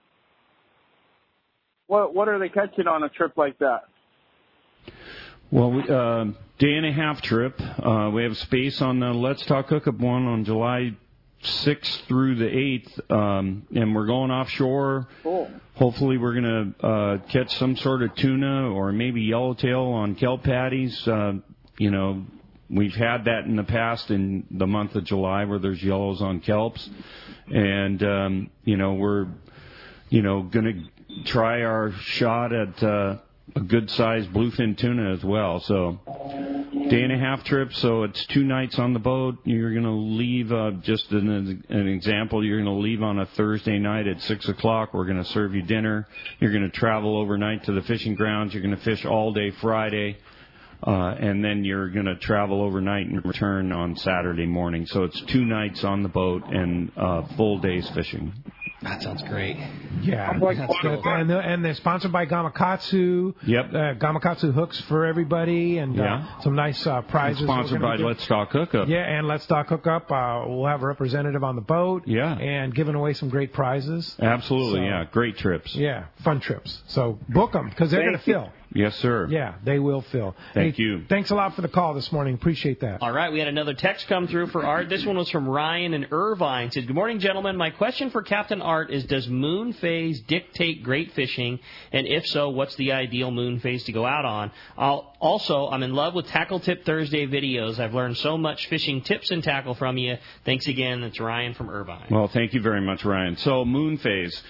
what are they catching on a trip like that? Well, day and a half trip. We have space on the Let's Talk Hookup one on July 6th through the 8th, and we're going offshore. Cool. Hopefully we're going to catch some sort of tuna or maybe yellowtail on kelp patties. We've had that in the past in the month of July where there's yellows on kelps. And, we're, going to try our shot at a good-sized bluefin tuna as well. So day and a half trip, so it's 2 nights on the boat. You're going to leave, just an example, you're going to leave on a Thursday night at 6 o'clock. We're going to serve you dinner. You're going to travel overnight to the fishing grounds. You're going to fish all day Friday. And then you're going to travel overnight and return on Saturday morning. So it's 2 nights on the boat and full days fishing. That sounds great. Yeah, that's good. And they're sponsored by Gamakatsu. Yep. Gamakatsu hooks for everybody, and some nice prizes. And sponsored by Let's Talk Hookup. Yeah, and Let's Talk Hookup. We'll have a representative on the boat. Yeah. And giving away some great prizes. Absolutely, yeah. Great trips. Yeah, fun trips. So book them, because they're going to fill. Yes, sir. Yeah, they will fill. Thank you. Thanks a lot for the call this morning. Appreciate that. All right, we had another text come through for Art. This one was from Ryan in Irvine. It said, "Good morning, gentlemen. My question for Captain Art is, does moon phase dictate great fishing? And if so, what's the ideal moon phase to go out on? I'm in love with Tackle Tip Thursday videos. I've learned so much fishing tips and tackle from you. Thanks again." That's Ryan from Irvine. Well, thank you very much, Ryan. So moon phase.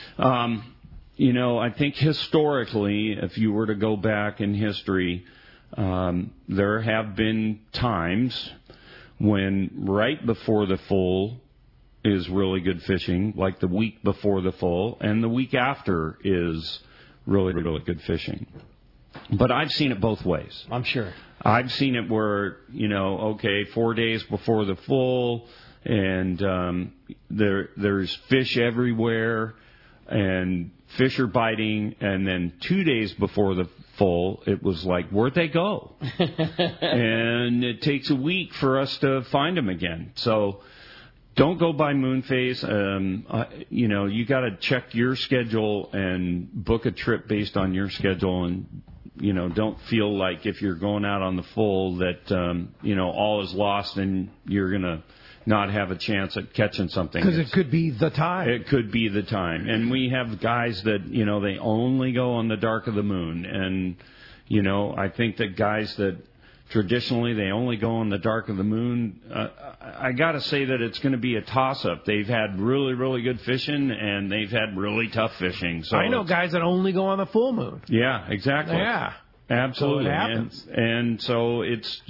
I think historically, if you were to go back in history, there have been times when right before the full is really good fishing, like the week before the full, and the week after is really, really good fishing. But I've seen it both ways. I'm sure. I've seen it where, 4 days before the full, and there's fish everywhere, and fish are biting, and then 2 days before the full, it was like, where'd they go? And it takes a week for us to find them again. So don't go by moon phase. You got to check your schedule and book a trip based on your schedule, and don't feel like if you're going out on the full that all is lost and you're gonna not have a chance at catching something. Because it could be the time. It could be the time. And we have guys that, they only go on the dark of the moon. And, I think that guys that traditionally they only go on the dark of the moon, I got to say that it's going to be a toss-up. They've had really, really good fishing, and they've had really tough fishing. So I know guys that only go on the full moon. Yeah, exactly. Yeah. Absolutely. So it happens. And so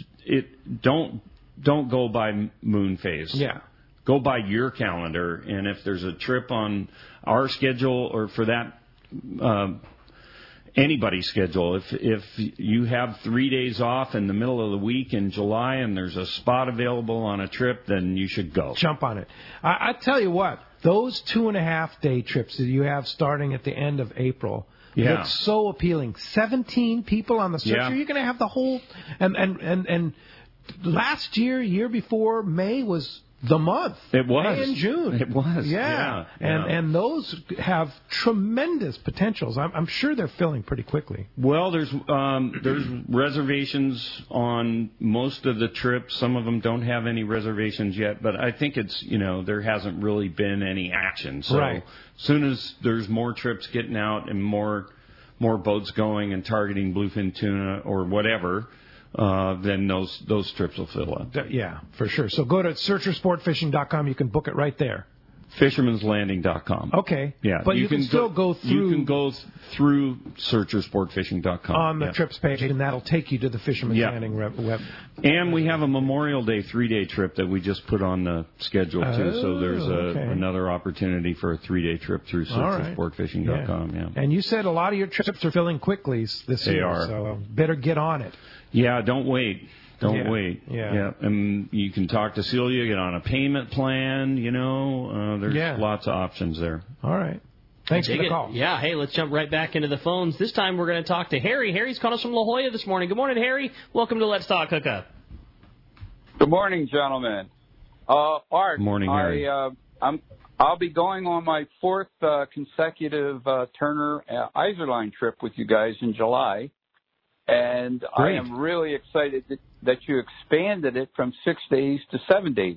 don't go by moon phase. Yeah. Go by your calendar, and if there's a trip on our schedule or for that anybody's schedule, if you have 3 days off in the middle of the week in July and there's a spot available on a trip, then you should go. Jump on it. I tell you what, those 2.5 day trips that you have starting at the end of April, look so appealing. 17 people on the Searcher. Yeah. You're going to have the whole and last year before, May was the month. It was. May and June. It was. Yeah. Yeah. And those have tremendous potentials. I'm sure they're filling pretty quickly. Well, there's reservations on most of the trips. Some of them don't have any reservations yet, but I think it's, there hasn't really been any action. So right. As soon as there's more trips getting out and more boats going and targeting bluefin tuna or whatever, then those trips will fill up. Yeah, for sure. So go to searchersportfishing.com. You can book it right there. Fishermanslanding.com. Okay. Yeah. But you can still go through. You can go through searchersportfishing.com. On the trips page, and that'll take you to the Fisherman's Landing web. And we have a Memorial Day 3-day trip that we just put on the schedule, too. So there's another opportunity for a 3-day trip through searchersportfishing.com. Yeah. And you said a lot of your trips are filling quickly this year. They are. So better get on it. Yeah, don't wait. Don't wait. Yeah. And you can talk to Celia, get on a payment plan, there's lots of options there. All right. Thanks for the call. Yeah, hey, let's jump right back into the phones. This time we're going to talk to Harry. Harry's calling us from La Jolla this morning. Good morning, Harry. Welcome to Let's Talk Hookup. Good morning, gentlemen. Art. Morning, Harry. I'll be going on my fourth consecutive Turner Iserline trip with you guys in July. And Great. I am really excited that you expanded it from 6 days to 7 days.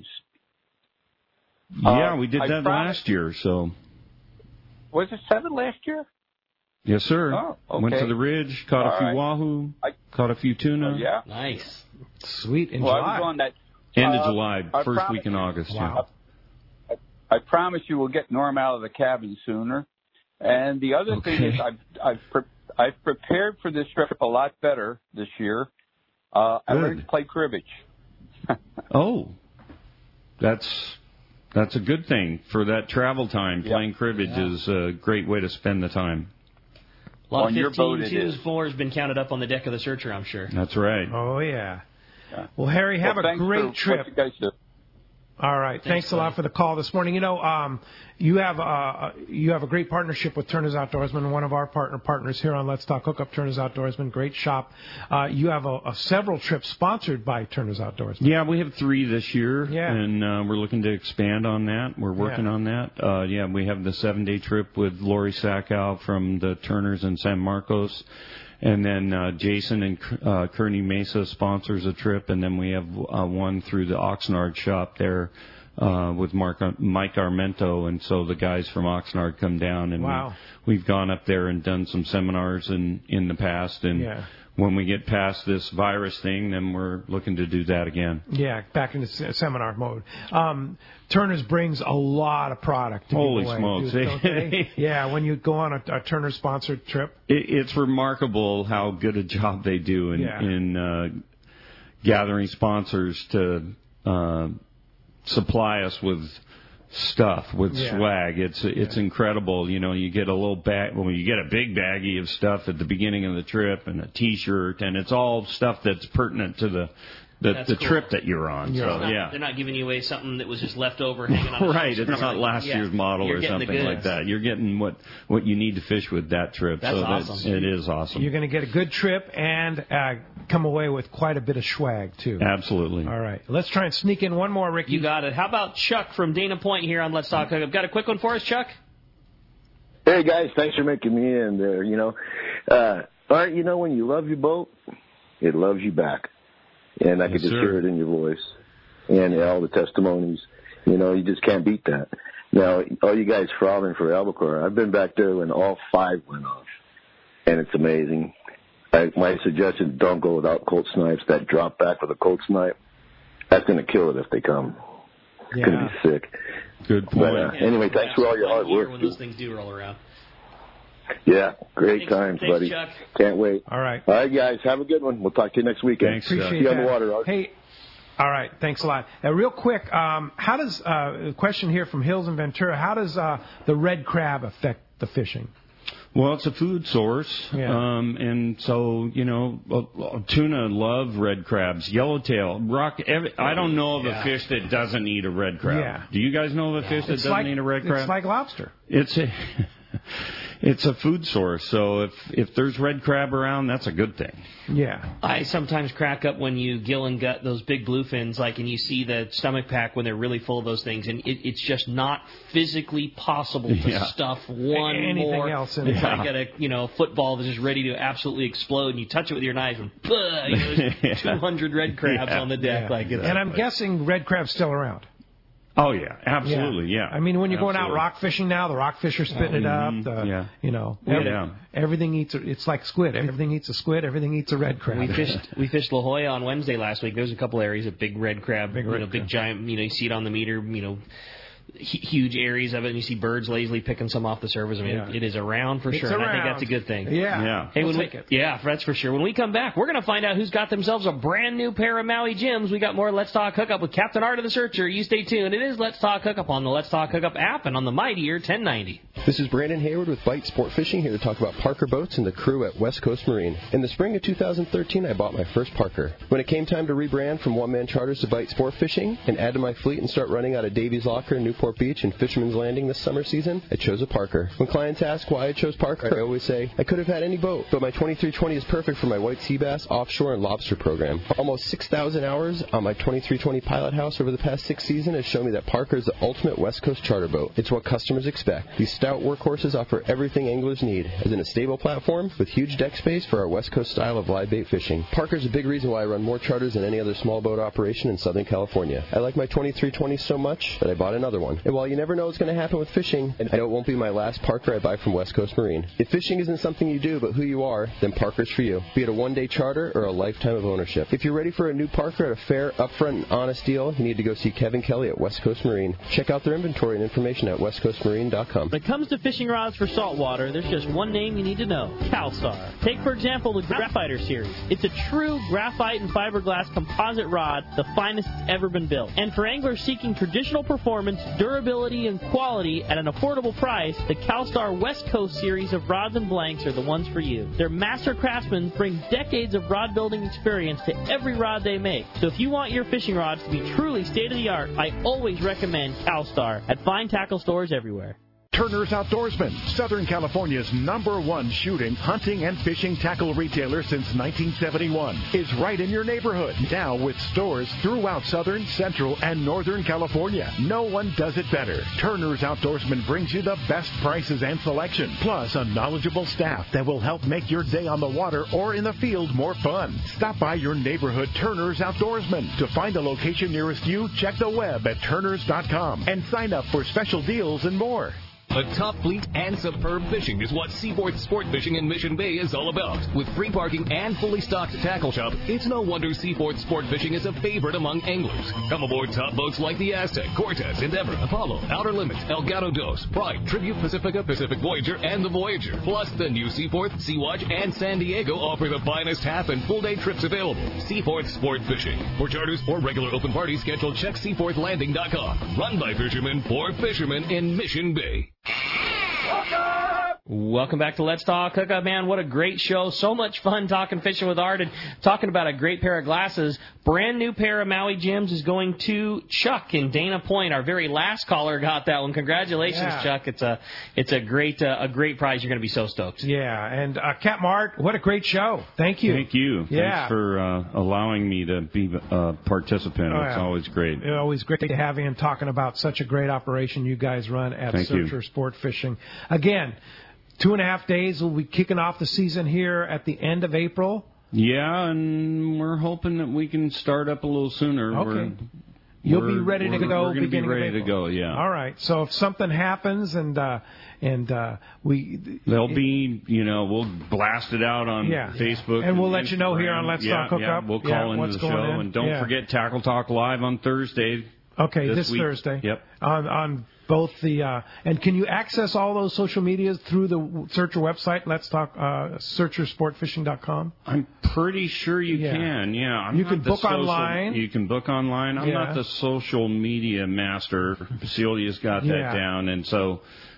Yeah, we did that last year. So was it 7 last year? Yes, sir. Oh, okay. Went to the ridge, caught a few wahoo, caught a few tuna. Yeah. Nice. Sweet. In July. I was on that. End of July, first week in August. Wow. Yeah. I promise you we'll get Norm out of the cabin sooner. And the other thing is I've prepared for this trip a lot better this year. I learned to play cribbage. Oh, that's a good thing for that travel time. Yep. Playing cribbage is a great way to spend the time. A lot on of your boat, 15-4 has been counted up on the deck of the Searcher, I'm sure. That's right. Oh, yeah. Well, Harry, have a great trip. What you guys do. All right. Thanks a lot for the call this morning. You have a great partnership with Turner's Outdoorsman, one of our partners here on Let's Talk Hookup, Turner's Outdoorsman. Great shop. You have several trips sponsored by Turner's Outdoorsman. Yeah, we have 3 this year, Yeah. and we're looking to expand on that. We're working on that. We have the 7-day trip with Lori Sackow from the Turners in San Marcos. And then Jason and Kearney Mesa sponsors a trip, and then we have one through the Oxnard shop there with Mike Armento, and so the guys from Oxnard come down, and we've gone up there and done some seminars in the past, and when we get past this virus thing, then we're looking to do that again. Yeah, back into seminar mode. Turner's brings a lot of product to Holy give away, smokes. don't they? Yeah, when you go on a Turner-sponsored trip. It's remarkable how good a job they do in gathering sponsors to supply us with stuff, with swag. It's incredible. You get a little bag, you get a big baggie of stuff at the beginning of the trip and a T-shirt, and it's all stuff that's pertinent to the cool. Trip that you're on. They're not giving you away something that was just left over hanging on. Right, it's not last year's model or something like that. You're getting what you need to fish with that trip. That's awesome. It is awesome. You're going to get a good trip and come away with quite a bit of swag, too. Absolutely. All right. Let's try and sneak in one more, Ricky. You got it. How about Chuck from Dana Point here on Let's Talk Hookup? Got a quick one for us, Chuck? Hey, guys. Thanks for making me in there, Art, when you love your boat, it loves you back. And I could just hear it in your voice and all the testimonies. You just can't beat that. Now, all you guys frothing for albacore, I've been back there when all 5 went off, and it's amazing. My suggestion, don't go without Colt snipes. That drop back with a Colt snipe, that's going to kill it if they come. It's going to be sick. Good point. But, anyway, thanks for all your hard work. When those things do roll around. Yeah, great times, buddy. Chuck. Can't wait. All right. All right, guys. Have a good one. We'll talk to you next weekend. Thanks, Appreciate See you on the that. water, Art. Hey, all right. Thanks a lot. Real quick, how does a question here from Hills in Ventura? How does the red crab affect the fishing? Well, it's a food source, and so tuna love red crabs, yellowtail, rock. I don't know of a fish that doesn't eat a red crab. Yeah. Do you guys know of a fish that doesn't eat a red crab? It's like lobster. It's a food source, so if there's red crab around, that's a good thing. Yeah. I sometimes crack up when you gill and gut those big bluefins, and you see the stomach pack when they're really full of those things, and it's just not physically possible to stuff anything more. Else in it's like a football that's just ready to absolutely explode, and you touch it with your knife, and there's 200 red crabs on the deck. And I'm guessing red crab's still around. Oh, yeah, absolutely, yeah. I mean, when you're going out rock fishing now, the rockfish are spitting it up. Everything eats it's like squid. Everything eats a squid. Everything eats a red crab. We fished La Jolla on Wednesday last week. There's a couple areas of big red crab, big giant, you see it on the meter, huge areas of it, and you see birds lazily picking some off the surface. I mean, it is around for sure, and I think that's a good thing. Yeah. Hey, that's for sure. When we come back, we're going to find out who's got themselves a brand new pair of Maui Jims. We got more Let's Talk Hookup with Captain Art of the Searcher. You stay tuned. It is Let's Talk Hookup on the Let's Talk Hookup app and on the Mightier 1090. This is Brandon Hayward with Bite Sport Fishing, here to talk about Parker Boats and the crew at West Coast Marine. In the spring of 2013, I bought my first Parker. When it came time to rebrand from one-man charters to Bite Sport Fishing and add to my fleet and start running out of Davies Locker, Newport Beach, and Fisherman's Landing this summer season, I chose a Parker. When clients ask why I chose Parker, I always say, I could have had any boat, but my 2320 is perfect for my white sea bass, offshore, and lobster program. Almost 6,000 hours on my 2320 Pilot House over the past 6 seasons has shown me that Parker is the ultimate West Coast charter boat. It's what customers expect. These stout workhorses offer everything anglers need, as in a stable platform with huge deck space for our West Coast style of live bait fishing. Parker's a big reason why I run more charters than any other small boat operation in Southern California. I like my 2320 so much that I bought another one. And while you never know what's going to happen with fishing, I know it won't be my last Parker I buy from West Coast Marine. If fishing isn't something you do, but who you are, then Parker's for you, be it a one-day charter or a lifetime of ownership. If you're ready for a new Parker at a fair, upfront, and honest deal, you need to go see Kevin Kelly at West Coast Marine. Check out their inventory and information at westcoastmarine.com. When it comes to fishing rods for saltwater, there's just one name you need to know: CalStar. Take, for example, the Graphiter series. It's a true graphite and fiberglass composite rod, the finest it's ever been built. And for anglers seeking traditional performance, durability, and quality at an affordable price, the CalStar West Coast series of rods and blanks are the ones for you. Their master craftsmen bring decades of rod building experience to every rod they make. So if you want your fishing rods to be truly state-of-the-art, I always recommend CalStar at fine tackle stores everywhere. Turner's Outdoorsman, Southern California's #1 shooting, hunting, and fishing tackle retailer since 1971, is right in your neighborhood, now with stores throughout Southern, Central, and Northern California. No one does it better. Turner's Outdoorsman brings you the best prices and selection, plus a knowledgeable staff that will help make your day on the water or in the field more fun. Stop by your neighborhood Turner's Outdoorsman. To find a location nearest you, check the web at turners.com and sign up for special deals and more. A top fleet and superb fishing is what Seaforth Sport Fishing in Mission Bay is all about. With free parking and fully stocked tackle shop, it's no wonder Seaforth Sport Fishing is a favorite among anglers. Come aboard top boats like the Aztec, Cortez, Endeavor, Apollo, Outer Limits, El Gato Dos, Pride, Tribute Pacifica, Pacific Voyager, and the Voyager. Plus, the new Seaforth, Sea-Watch, and San Diego offer the finest half and full day trips available. Seaforth Sport Fishing. For charters or regular open party schedule, check SeaforthLanding.com. Run by fishermen for fishermen in Mission Bay. Welcome back to Let's Talk Hookup, man. What a great show. So much fun talking fishing with Art and talking about a great pair of glasses. Brand new pair of Maui Jims is going to Chuck in Dana Point. Our very last caller got that one. Congratulations, Chuck. It's a great prize. You're going to be so stoked. Yeah, and Captain Art, what a great show. Thank you. Thank you. Yeah. Thanks for allowing me to be a participant. It's always great. It's always great to have you and talking about such a great operation you guys run at Searcher Sport Fishing. Again, 2.5 days. We'll be kicking off the season here at the end of April. Yeah, and we're hoping that we can start up a little sooner. Okay. You'll be ready to go. We're going to be ready to go, yeah. All right. So if something happens and there'll be, we'll blast it out on Facebook. And we'll let you know here on Let's Talk Hookup. Yeah, we'll call into the show. And don't forget Tackle Talk Live on Thursday. Okay, this week. Thursday. Yep. On both the and can you access all those social medias through the Searcher website? Let's talk SearcherSportFishing.com. I'm pretty sure you can. Yeah, you can book online. You can book online. I'm not the social media master. Celia's got that down, and so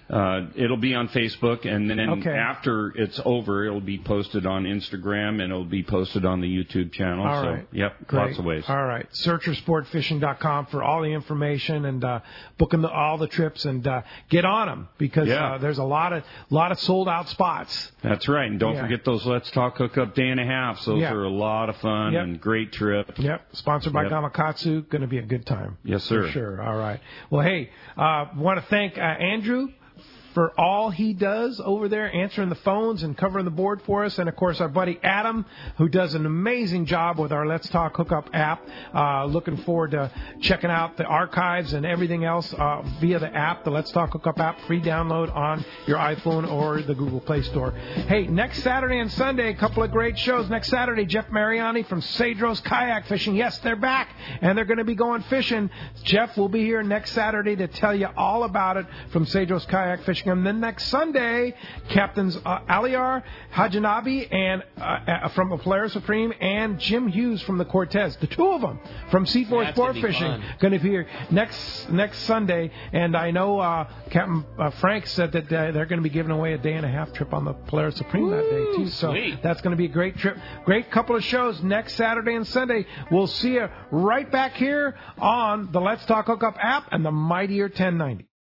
It'll be on Facebook, and then after it's over, it'll be posted on Instagram, and it'll be posted on the YouTube channel. All so, right. Yep, Great. lots of ways. All right. Searchersportfishing.com for all the information and booking all the trips, and get on them because there's a lot of sold out spots. That's right, and don't forget those Let's Talk Hookup day and a half. Those are a lot of fun and great trip. Yep, sponsored by Gamakatsu. Going to be a good time. Yes, sir. For sure. All right. Well, hey, want to thank Andrew for all he does over there, answering the phones and covering the board for us. And, of course, our buddy Adam, who does an amazing job with our Let's Talk Hookup app. Looking forward to checking out the archives and everything else via the app, the Let's Talk Hookup app, free download on your iPhone or the Google Play Store. Hey, next Saturday and Sunday, a couple of great shows. Next Saturday, Jeff Mariani from Cedros Kayak Fishing. Yes, they're back, and they're going to be going fishing. Jeff will be here next Saturday to tell you all about it from Cedros Kayak Fishing. And then next Sunday, Captains Aliar Hajinabi and from the Polaris Supreme and Jim Hughes from the Cortez, the two of them from C4 Sport Fishing, going to be here next Sunday. And I know Captain Frank said that they're going to be giving away a day and a half trip on the Polaris Supreme that day too. So that's going to be a great trip. Great couple of shows next Saturday and Sunday. We'll see you right back here on the Let's Talk Hookup app and the Mightier 1090.